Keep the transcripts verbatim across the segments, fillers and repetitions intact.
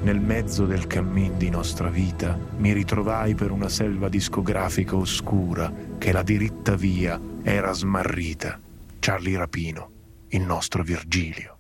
nel mezzo del cammin di nostra vita, mi ritrovai per una selva discografica oscura che la diritta via era smarrita. Charlie Rapino, il nostro Virgilio.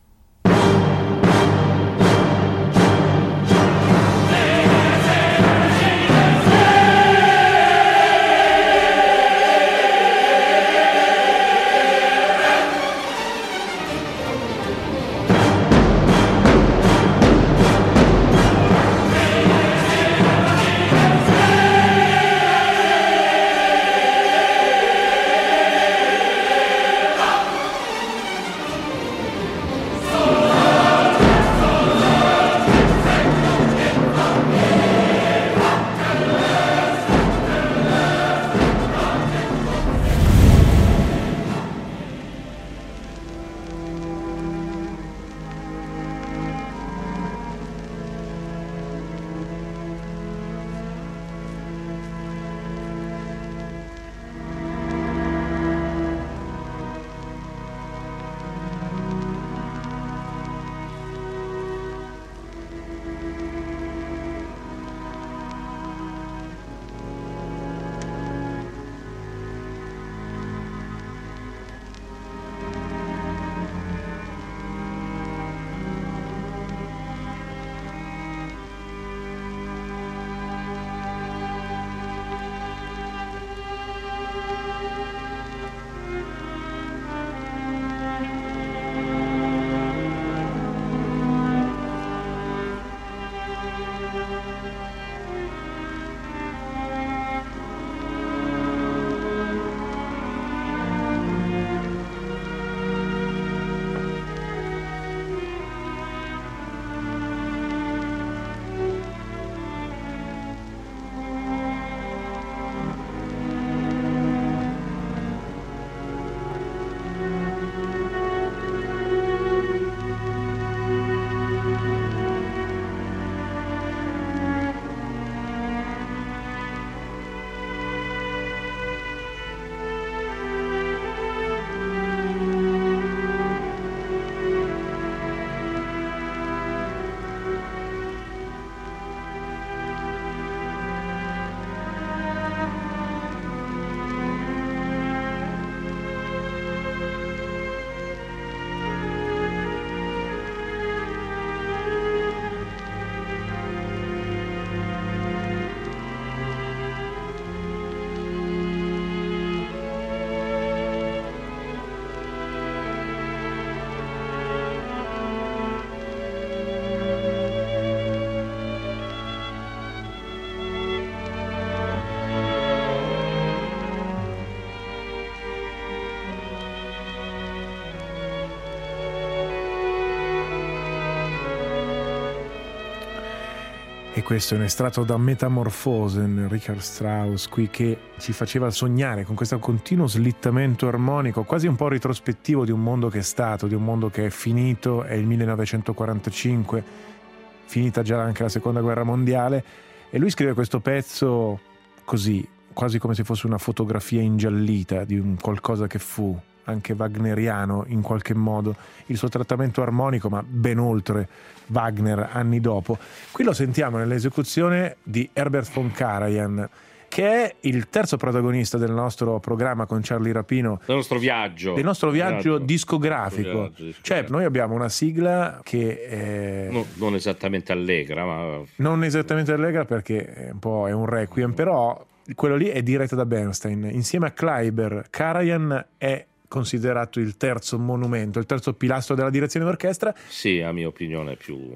E questo è un estratto da Metamorphosen, Richard Strauss, qui che ci faceva sognare con questo continuo slittamento armonico, quasi un po' ritrospettivo di un mondo che è stato, di un mondo che è finito, è il millenovecentoquarantacinque, finita già anche la seconda guerra mondiale, e lui scrive questo pezzo così, quasi come se fosse una fotografia ingiallita di un qualcosa che fu, anche wagneriano in qualche modo, il suo trattamento armonico, ma ben oltre Wagner anni dopo. Qui lo sentiamo nell'esecuzione di Herbert von Karajan, che è il terzo protagonista del nostro programma con Charlie Rapino, del nostro viaggio, del nostro viaggio, viaggio discografico. Viaggio discografico. Cioè, noi abbiamo una sigla che è... no, non esattamente allegra, ma non esattamente allegra perché è un po' è un requiem, però quello lì è diretto da Bernstein insieme a Kleiber. Karajan è considerato il terzo monumento, il terzo pilastro della direzione d'orchestra. Sì, a mia opinione è più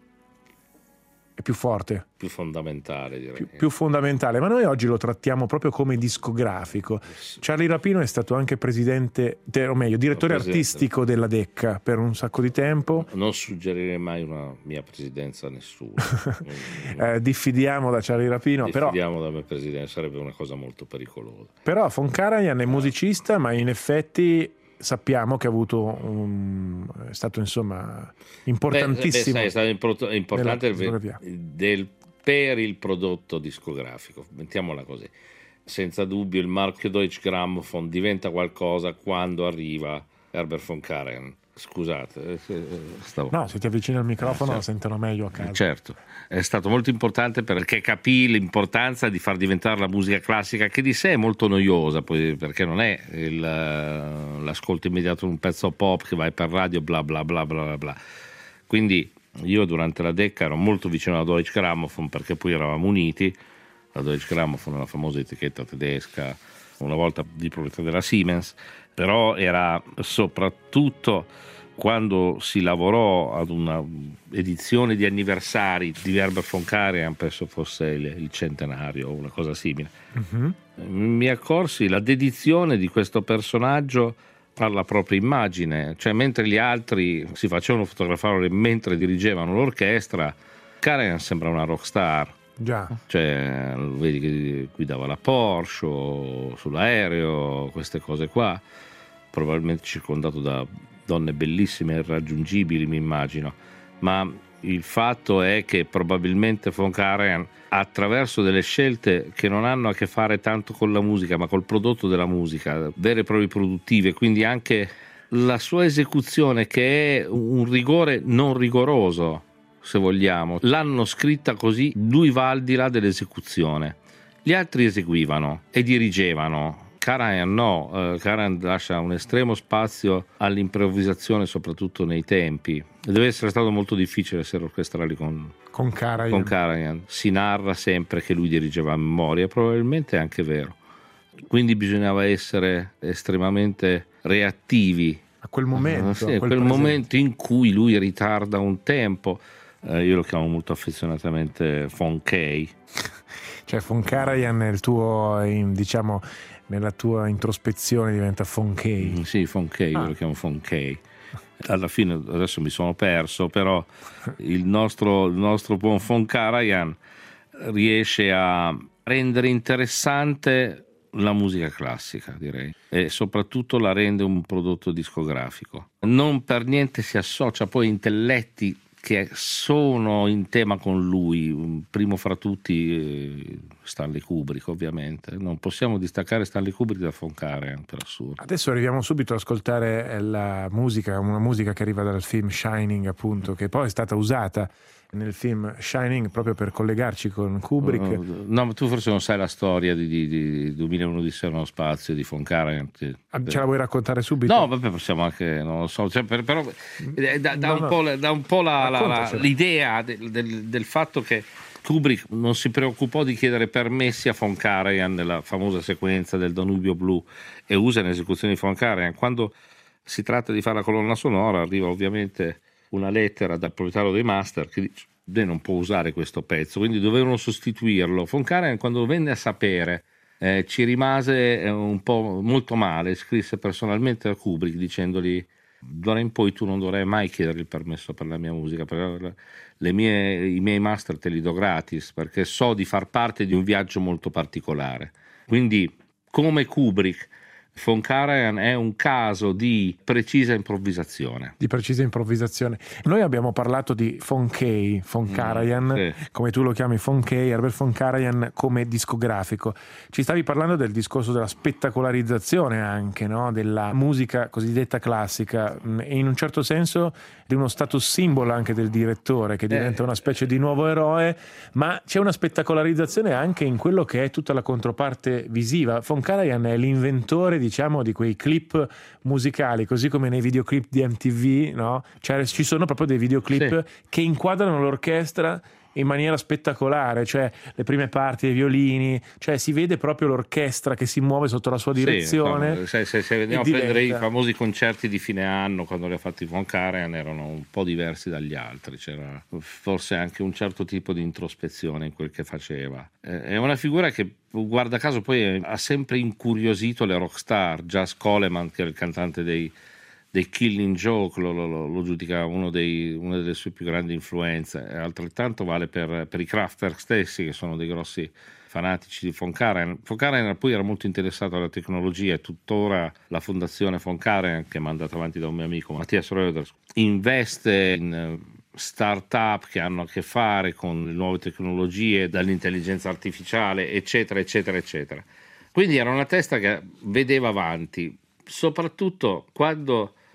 è più forte, più fondamentale, direi. Più, più fondamentale, ma noi oggi lo trattiamo proprio come discografico. Charlie Rapino è stato anche presidente, o meglio, direttore artistico della Decca per un sacco di tempo. Non suggerirei mai una mia presidenza a nessuno. eh, diffidiamo da Charlie Rapino, diffidiamo però da me presidente, sarebbe una cosa molto pericolosa. Però von Karajan è musicista, ma in effetti sappiamo che ha avuto un, è stato insomma importantissimo. Beh, beh, sai, è stato importante del, del, per il prodotto discografico, mettiamola così. Senza dubbio il marchio Deutsche Grammophon diventa qualcosa quando arriva Herbert von Karajan. Scusate, stavo... No, se ti avvicini al microfono eh, lo sentono meglio a casa. Certo, è stato molto importante perché capì l'importanza di far diventare la musica classica, che di sé è molto noiosa, poi, perché non è il, l'ascolto immediato di un pezzo pop che vai per radio, bla bla bla bla bla bla. Quindi io durante la Decca ero molto vicino alla Deutsche Grammophon, perché poi eravamo uniti. La Deutsche Grammophon è la famosa etichetta tedesca, una volta di proprietà della Siemens, però era soprattutto quando si lavorò ad una edizione di anniversari di Herbert von Karajan, penso fosse il, il centenario o una cosa simile, uh-huh. mi accorsi la dedizione di questo personaggio alla propria immagine, cioè mentre gli altri si facevano fotografare mentre dirigevano l'orchestra, Karajan sembra una rockstar. Già. Cioè, vedi che guidava la Porsche o sull'aereo, queste cose qua, probabilmente circondato da donne bellissime e irraggiungibili, mi immagino, ma il fatto è che probabilmente von Karajan, attraverso delle scelte che non hanno a che fare tanto con la musica ma col prodotto della musica, vere e proprie produttive, quindi anche la sua esecuzione, che è un rigore non rigoroso, se vogliamo, l'hanno scritta così, lui va al di là dell'esecuzione. Gli altri eseguivano e dirigevano, Karajan no, uh, Karajan lascia un estremo spazio all'improvvisazione, soprattutto nei tempi. Deve essere stato molto difficile essere orchestrali con, con Karajan. con Karajan. Si narra sempre che lui dirigeva a memoria, probabilmente è anche vero. Quindi bisognava essere estremamente reattivi a quel momento, uh, sì, a quel, quel momento in cui lui ritarda un tempo. Uh, io lo chiamo molto affezionatamente von K. Cioè von Karajan è il tuo, diciamo, nella tua introspezione diventa von K. Mm, sì, von K, ah. Io lo chiamo von K. Alla fine adesso mi sono perso, però il nostro, il nostro buon von Karajan riesce a rendere interessante la musica classica, direi, e soprattutto la rende un prodotto discografico. Non per niente si associa poi a intelletti che sono in tema con lui, primo fra tutti eh, Stanley Kubrick, ovviamente. Non possiamo distaccare Stanley Kubrick da von Karajan, per assurdo. Adesso arriviamo subito ad ascoltare la musica, una musica che arriva dal film Shining, appunto, che poi è stata usata nel film Shining proprio per collegarci con Kubrick. No, no, ma tu forse non sai la storia di, di, di duemilauno Odissea nello spazio di von Karajan. Che, ah, ce la vuoi raccontare subito? No, vabbè, possiamo anche, non lo so, cioè, per, però da, da, no, un, no. Po', da un po' la, la, la, l'idea del, del, del fatto che Kubrick non si preoccupò di chiedere permessi a von Karajan nella famosa sequenza del Danubio blu, e usa in esecuzione di von Karajan. Quando si tratta di fare la colonna sonora arriva ovviamente una lettera dal proprietario dei master che dice: lei non può usare questo pezzo, quindi dovevano sostituirlo. Von Karajan, quando venne a sapere, eh, ci rimase eh, un po' molto male, scrisse personalmente a Kubrick dicendogli: d'ora in poi tu non dovrai mai chiedere il permesso per la mia musica, perché le mie, i miei master te li do gratis, perché so di far parte di un viaggio molto particolare. Quindi, come Kubrick, von Karajan è un caso di precisa improvvisazione. Di precisa improvvisazione. Noi abbiamo parlato di von K, von Karajan, mm, sì. come tu lo chiami von K, Herbert von Karajan come discografico. Ci stavi parlando del discorso della spettacolarizzazione anche, no? Della musica cosiddetta classica, e in un certo senso di uno status symbol anche del direttore, che diventa eh. una specie di nuovo eroe, ma c'è una spettacolarizzazione anche in quello che è tutta la controparte visiva. Von Karajan è l'inventore di diciamo di quei clip musicali, così come nei videoclip di M T V, no? Cioè ci sono proprio dei videoclip sì. che inquadrano l'orchestra in maniera spettacolare, cioè le prime parti dei violini, cioè si vede proprio l'orchestra che si muove sotto la sua direzione. Sì, se, se, se andiamo a prendere i famosi concerti di fine anno, quando li ha fatti von Karajan, erano un po' diversi dagli altri, c'era forse anche un certo tipo di introspezione in quel che faceva. È una figura che, guarda caso, poi ha sempre incuriosito le rockstar. Jas Coleman, che era il cantante dei dei Killing Joke, lo, lo, lo giudica uno dei, una delle sue più grandi influenze, e altrettanto vale per, per i Kraftwerk stessi, che sono dei grossi fanatici di von Karajan. Von Karajan poi era molto interessato alla tecnologia, e tuttora la fondazione von Karajan, che è mandata avanti da un mio amico Matthias Röders, investe in start-up che hanno a che fare con le nuove tecnologie, dall'intelligenza artificiale, eccetera, eccetera, eccetera. Quindi era una testa che vedeva avanti, soprattutto quando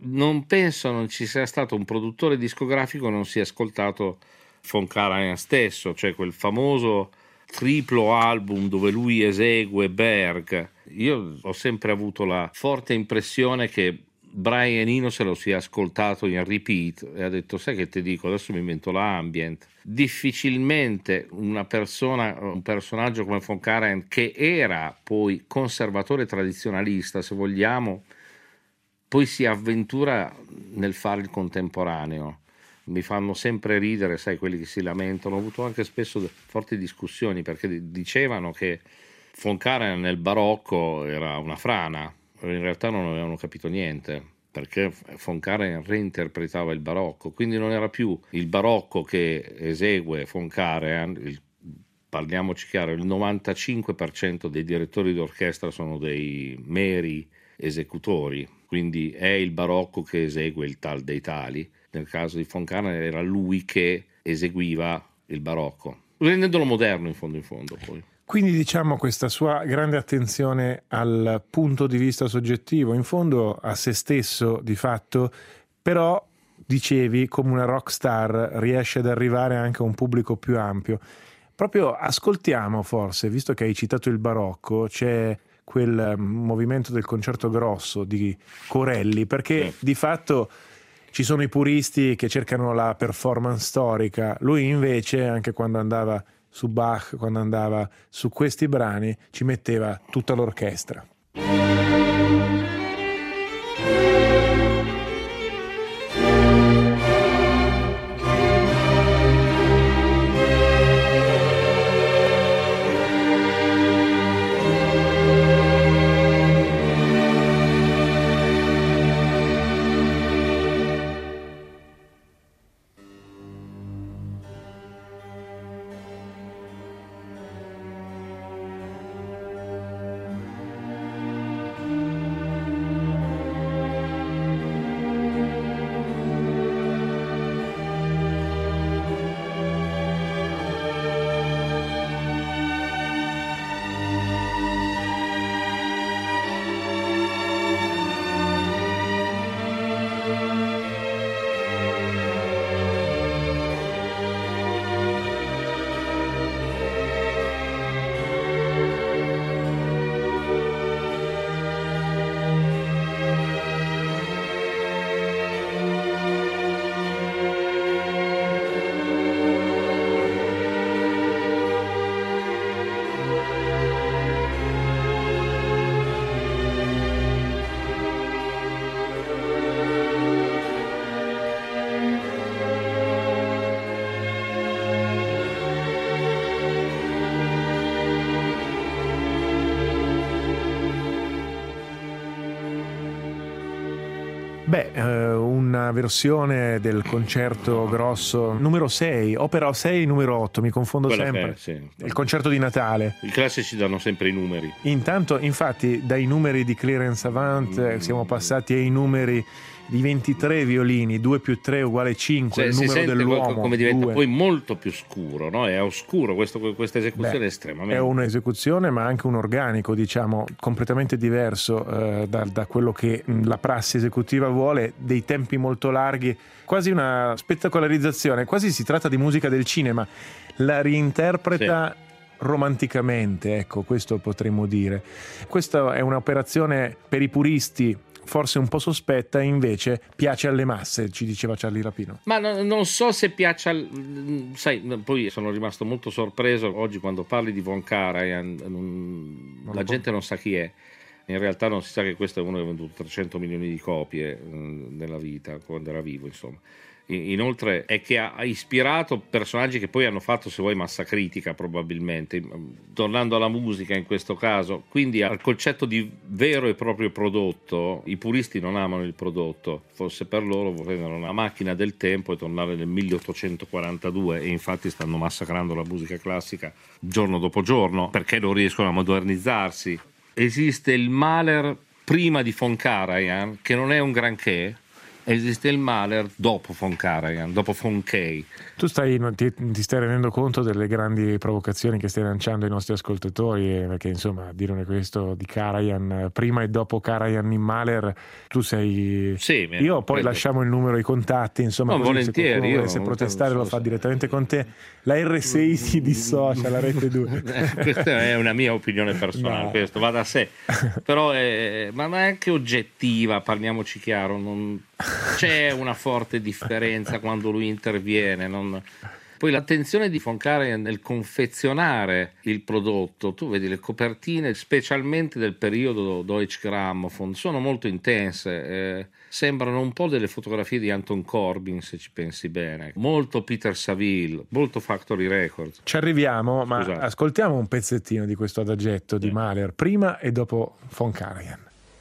non penso non ci sia stato un produttore discografico che non sia ascoltato Von Karajan stesso, cioè quel famoso triplo album dove lui esegue Berg. Io ho sempre avuto la forte impressione che Brian Eno se lo sia ascoltato in repeat e ha detto: sai che ti dico, adesso mi invento l'ambient. Difficilmente una persona, un personaggio come Von Karajan, che era poi conservatore tradizionalista, se vogliamo, poi si avventura nel fare il contemporaneo. Mi fanno sempre ridere, sai, quelli che si lamentano. Ho avuto anche spesso forti discussioni perché dicevano che Von Karajan nel barocco era una frana. In realtà non avevano capito niente, perché Von Karajan reinterpretava il barocco, quindi non era più il barocco che esegue Von Karajan. Il, parliamoci chiaro, il novantacinque per cento dei direttori d'orchestra sono dei meri esecutori, quindi è il barocco che esegue il tal dei tali. Nel caso di Von Karajan era lui che eseguiva il barocco, rendendolo moderno in fondo in fondo poi. Quindi diciamo questa sua grande attenzione al punto di vista soggettivo, in fondo a se stesso di fatto, però dicevi come una rock star riesce ad arrivare anche a un pubblico più ampio. Proprio ascoltiamo forse, visto che hai citato il barocco, c'è quel movimento del concerto grosso di Corelli, perché eh. di fatto ci sono i puristi che cercano la performance storica, lui invece anche quando andava su Bach, quando andava su questi brani, ci metteva tutta l'orchestra. Beh, una versione del concerto grosso numero sei, opera sei numero otto, mi confondo Quella sempre. È, sì. Il concerto di Natale. I classici danno sempre i numeri. Intanto, infatti, dai numeri di Clarence Avant mm. siamo passati ai numeri di ventitré violini, due più tre uguale cinque, cioè, il numero si dell'uomo. Come diventa due. Poi molto più scuro, no? È oscuro, questo, questa esecuzione Beh, è estremamente. È un'esecuzione, ma anche un organico, diciamo, completamente diverso eh, da, da quello che la prassi esecutiva vuole, dei tempi molto larghi, quasi una spettacolarizzazione, quasi si tratta di musica del cinema, la reinterpreta sì. romanticamente, ecco, questo potremmo dire. Questa è un'operazione per i puristi forse un po' sospetta, invece piace alle masse, ci diceva Charlie Rapino. Ma no, non so se piace al... sai, poi sono rimasto molto sorpreso oggi quando parli di Von Karajan, non... la gente non sa chi è. In realtà non si sa che questo è uno che ha venduto trecento milioni di copie nella vita, quando era vivo, insomma. Inoltre è che ha ispirato personaggi che poi hanno fatto, se vuoi, massa critica probabilmente, tornando alla musica in questo caso. Quindi al concetto di vero e proprio prodotto, i puristi non amano il prodotto, forse per loro vogliono una macchina del tempo e tornare nel milleottocentoquarantadue, e infatti stanno massacrando la musica classica giorno dopo giorno perché non riescono a modernizzarsi. Esiste il Mahler prima di Von Karajan, che non è un granché, esiste il Mahler dopo von Karajan, dopo von Kay. Tu stai, ti, ti stai rendendo conto delle grandi provocazioni che stai lanciando ai nostri ascoltatori, eh, perché insomma dire questo di Karajan prima e dopo Karajan in Mahler, tu sei... Sì, io poi credo. lasciamo il numero, i contatti, insomma, no, così, volentieri, se io volesse protestare so, lo so, fa so. direttamente con te. La R sei si dissocia, la Rete due. Questa è una mia opinione personale, no. Questo va da sé, però è, ma è anche oggettiva, parliamoci chiaro, non, c'è una forte differenza quando lui interviene, non... Poi l'attenzione di von Karajan nel confezionare il prodotto, tu vedi le copertine, specialmente del periodo Deutsche Grammophon, sono molto intense, eh, sembrano un po' delle fotografie di Anton Corbijn, se ci pensi bene, molto Peter Saville, molto Factory Records. Ci arriviamo, ma Scusate. Ascoltiamo un pezzettino di questo adagetto di Mahler, prima e dopo von Karajan.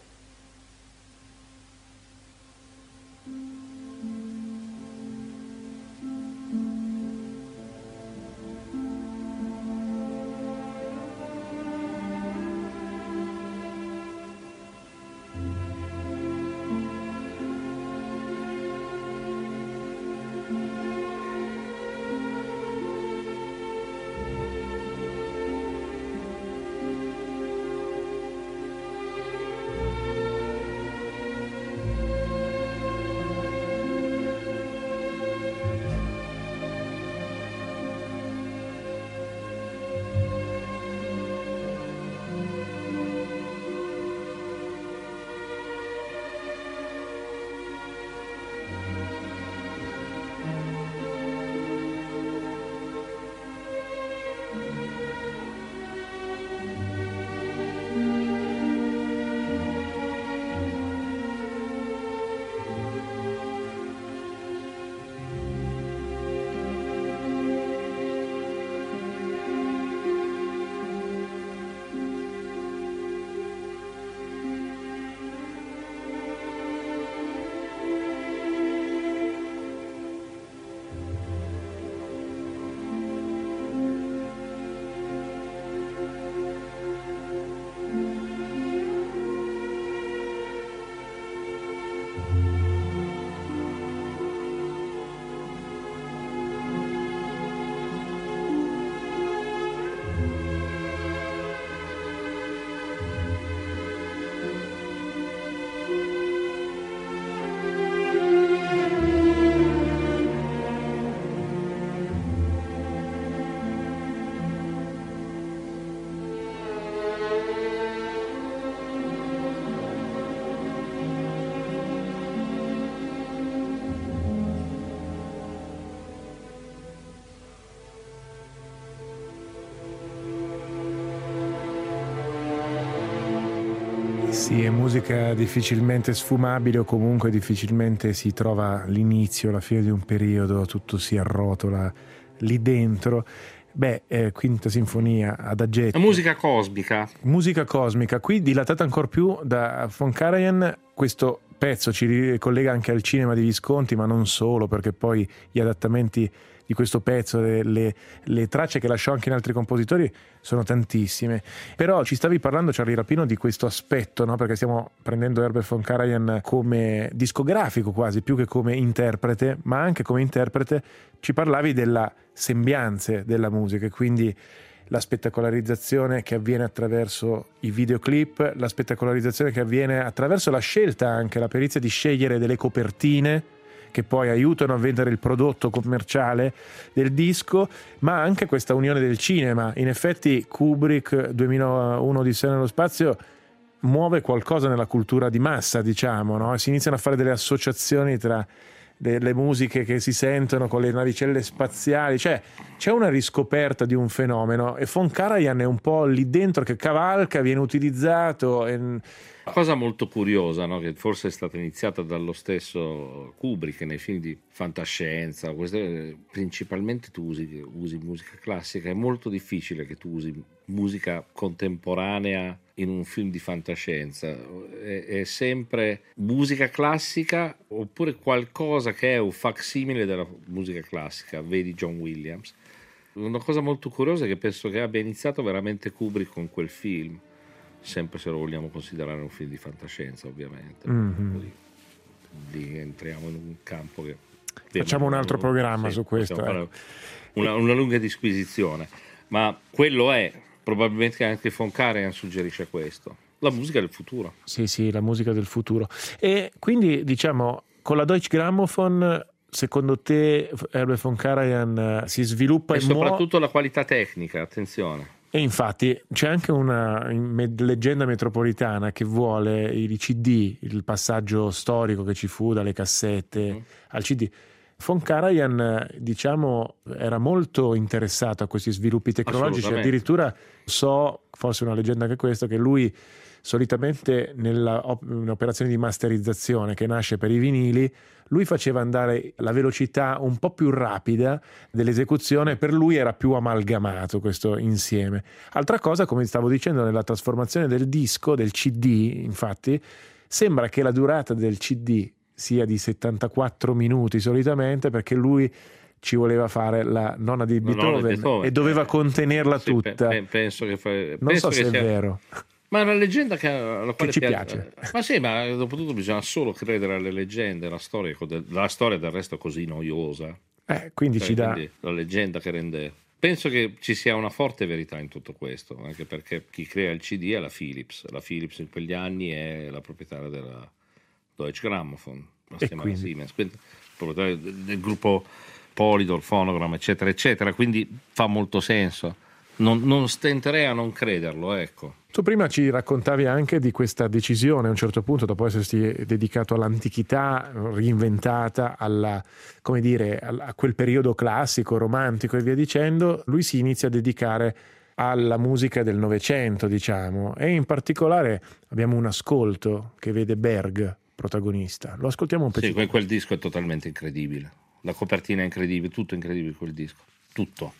Sì, è musica difficilmente sfumabile o comunque difficilmente si trova l'inizio, la fine di un periodo, tutto si arrotola lì dentro. Beh, eh, quinta sinfonia, adagetto. Musica cosmica. Musica cosmica, qui dilatata ancora più da von Karajan. Questo pezzo ci ricollega anche al cinema di Visconti, ma non solo, perché poi gli adattamenti di questo pezzo, le, le, le tracce che lasciò anche in altri compositori sono tantissime. Però ci stavi parlando, Charlie Rapino, di questo aspetto, no? Perché stiamo prendendo Herbert von Karajan come discografico quasi, più che come interprete, ma anche come interprete ci parlavi della sembianze della musica, e quindi la spettacolarizzazione che avviene attraverso i videoclip, la spettacolarizzazione che avviene attraverso la scelta, anche la perizia di scegliere delle copertine che poi aiutano a vendere il prodotto commerciale del disco, ma anche questa unione del cinema. In effetti Kubrick, duemilauno Odissea nello spazio, muove qualcosa nella cultura di massa, diciamo, no? Si iniziano a fare delle associazioni tra delle musiche che si sentono con le navicelle spaziali, cioè c'è una riscoperta di un fenomeno, e von Karajan è un po' lì dentro che cavalca, viene utilizzato. E... Una cosa molto curiosa, no? Che forse è stata iniziata dallo stesso Kubrick nei film di fantascienza, queste, principalmente tu usi, usi musica classica, è molto difficile che tu usi musica contemporanea in un film di fantascienza, è, è sempre musica classica oppure qualcosa che è un facsimile della musica classica, vedi John Williams. Una cosa molto curiosa è che penso che abbia iniziato veramente Kubrick con quel film, sempre se lo vogliamo considerare un film di fantascienza, ovviamente. Mm-hmm. lì entriamo in un campo che... Facciamo un altro programma sì, su questo. Eh. Una, una lunga disquisizione, ma quello è, probabilmente anche von Karajan suggerisce questo, la musica del futuro. Sì, sì, la musica del futuro. E quindi, diciamo, con la Deutsche Grammophon, secondo te Herbert von Karajan si sviluppa e in soprattutto mo- la qualità tecnica, attenzione. E infatti c'è anche una leggenda metropolitana che vuole i C D, il passaggio storico che ci fu dalle cassette mm. al C D. Von Karajan, diciamo, era molto interessato a questi sviluppi tecnologici, addirittura so, forse una leggenda anche questa, che lui solitamente nella un'operazione di masterizzazione che nasce per i vinili, lui faceva andare la velocità un po' più rapida dell'esecuzione, per lui era più amalgamato questo insieme. Altra cosa, come stavo dicendo, nella trasformazione del disco, del C D, infatti, sembra che la durata del C D sia di settantaquattro minuti solitamente, perché lui ci voleva fare la nonna di Beethoven, no, Beethoven e doveva eh, contenerla sì, tutta. Pe- penso che fa... non penso so se che è sia... vero. Ma è una leggenda che, alla quale che ci piace. piace. Ma sì, ma dopo tutto bisogna solo credere alle leggende, la storia, la storia del resto è così noiosa. Eh, quindi cioè, ci dà quindi la leggenda che rende. Penso che ci sia una forte verità in tutto questo, anche perché chi crea il C D è la Philips. La Philips in quegli anni è la proprietaria della Deutsche Grammophon, assieme alla Siemens, proprietaria del gruppo Polydor, Phonogram, eccetera, eccetera. Quindi fa molto senso. Non, non stenterei a non crederlo, ecco. Tu prima ci raccontavi anche di questa decisione a un certo punto, dopo essersi dedicato all'antichità reinventata, alla, come dire, a quel periodo classico, romantico e via dicendo, lui si inizia a dedicare alla musica del Novecento, diciamo, e in particolare abbiamo un ascolto che vede Berg protagonista. Lo ascoltiamo un pezzo. Sì, quel, quel disco è totalmente incredibile. La copertina è incredibile, tutto è incredibile quel disco, tutto.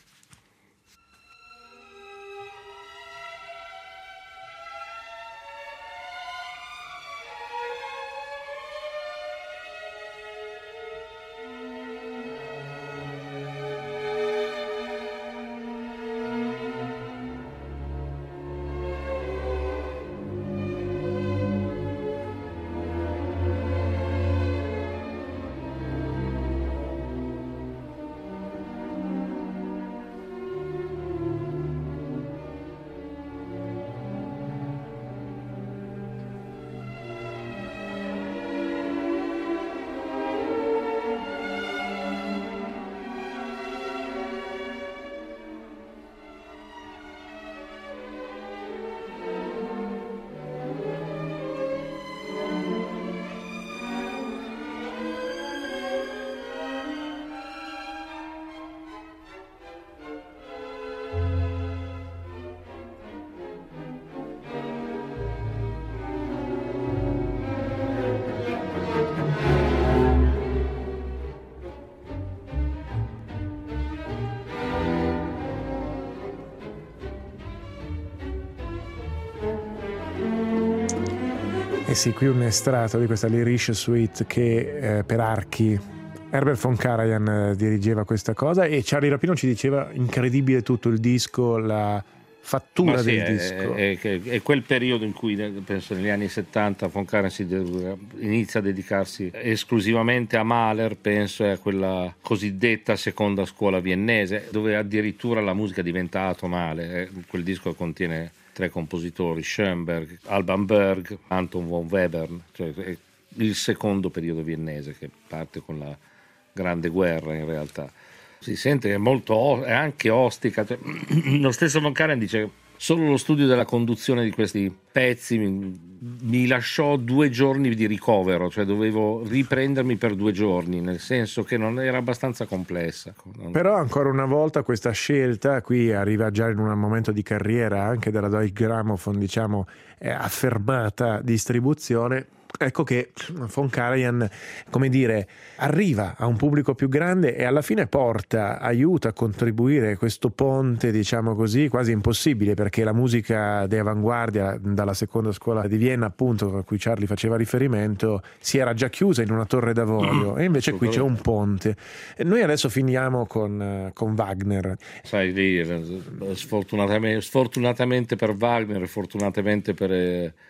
Eh sì, qui un estratto di questa Lyrische Suite che eh, per archi Herbert von Karajan eh, dirigeva questa cosa, e Charlie Rapino ci diceva incredibile tutto il disco, la fattura sì, del è, disco. È, è, è quel periodo in cui, penso negli anni settanta, von Karajan si de- inizia a dedicarsi esclusivamente a Mahler, penso, e a quella cosiddetta seconda scuola viennese, dove addirittura la musica diventa atonale. Eh, quel disco contiene tre compositori, Schoenberg, Alban Berg, Anton von Webern, cioè è il secondo periodo viennese che parte con la Grande Guerra. In realtà si sente che è molto, è anche ostica, cioè, lo stesso von Karajan dice che solo lo studio della conduzione di questi pezzi mi, mi lasciò due giorni di ricovero, cioè dovevo riprendermi per due giorni, nel senso che non era abbastanza complessa. Però ancora una volta questa scelta qui arriva già in un momento di carriera anche della Deutsche Grammophon, diciamo, è affermata distribuzione. Ecco che von Karajan, come dire, arriva a un pubblico più grande e alla fine porta, aiuta a contribuire questo ponte, diciamo così, quasi impossibile, perché la musica di avanguardia dalla seconda scuola di Vienna, appunto, a cui Charlie faceva riferimento, si era già chiusa in una torre d'avorio, e invece qui c'è un ponte. E noi adesso finiamo con, con Wagner. Sai, lì, sfortunatamente, sfortunatamente per Wagner, fortunatamente per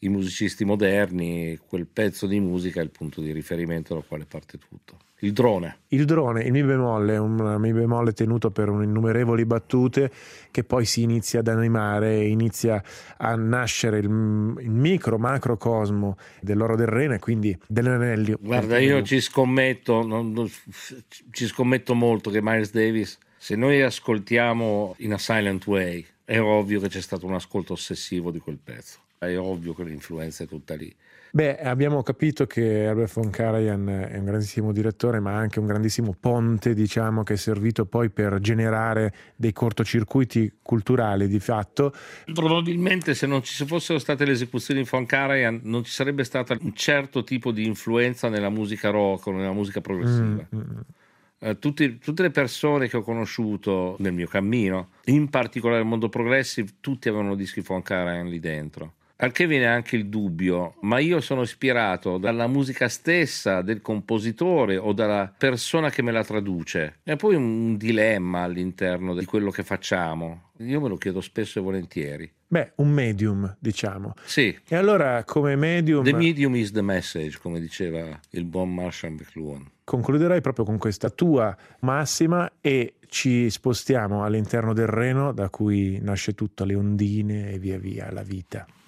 i musicisti moderni, quel pezzo di musica è il punto di riferimento dal quale parte tutto. Il drone. Il drone, il mi bemolle, un mi bemolle tenuto per innumerevoli battute che poi si inizia ad animare, inizia a nascere il, il micro macrocosmo dell'Oro del Reno e quindi dell'Anelli. Guarda, io ci scommetto, non, non, ci scommetto molto che Miles Davis, se noi ascoltiamo In a Silent Way, è ovvio che c'è stato un ascolto ossessivo di quel pezzo. È ovvio che l'influenza è tutta lì. Beh, abbiamo capito che Herbert von Karajan è un grandissimo direttore, ma anche un grandissimo ponte, diciamo, che è servito poi per generare dei cortocircuiti culturali di fatto. Probabilmente se non ci fossero state le esecuzioni di von Karajan non ci sarebbe stato un certo tipo di influenza nella musica rock o nella musica progressiva. Mm-hmm. Uh, tutti, tutte le persone che ho conosciuto nel mio cammino, in particolare nel mondo progressive, tutti avevano dischi von Karajan lì dentro. Al che viene anche il dubbio, ma io sono ispirato dalla musica stessa del compositore o dalla persona che me la traduce? È poi un dilemma all'interno di quello che facciamo. Io me lo chiedo spesso e volentieri. Beh, un medium, diciamo. Sì. E allora, come medium... The medium is the message, come diceva il buon Marshall McLuhan. Concluderai proprio con questa tua massima e ci spostiamo all'interno del Reno, da cui nasce tutto, le ondine e via via la vita.